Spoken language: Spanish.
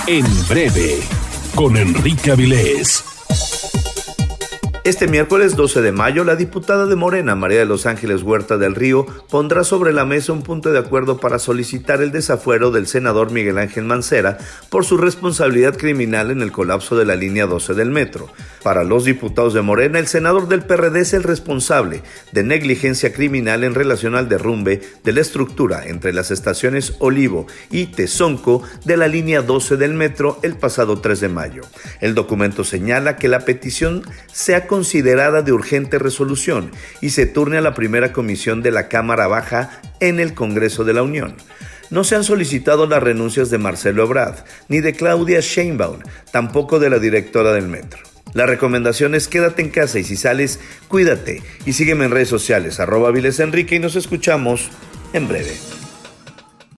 En breve, con Enrique Avilés. Este miércoles 12 de mayo, la diputada de Morena, María de los Ángeles Huerta del Río, pondrá sobre la mesa un punto de acuerdo para solicitar el desafuero del senador Miguel Ángel Mancera por su responsabilidad criminal en el colapso de la línea 12 del metro. Para los diputados de Morena, el senador del PRD es el responsable de negligencia criminal en relación al derrumbe de la estructura entre las estaciones Olivo y Tezonco de la línea 12 del metro el pasado 3 de mayo. El documento señala que la petición sea considerada de urgente resolución y se turne a la primera comisión de la Cámara Baja en el Congreso de la Unión. No se han solicitado las renuncias de Marcelo Ebrard ni de Claudia Sheinbaum, tampoco de la directora del metro. La recomendación es quédate en casa y si sales, cuídate y sígueme en redes sociales @Avilés Enrique y nos escuchamos en breve.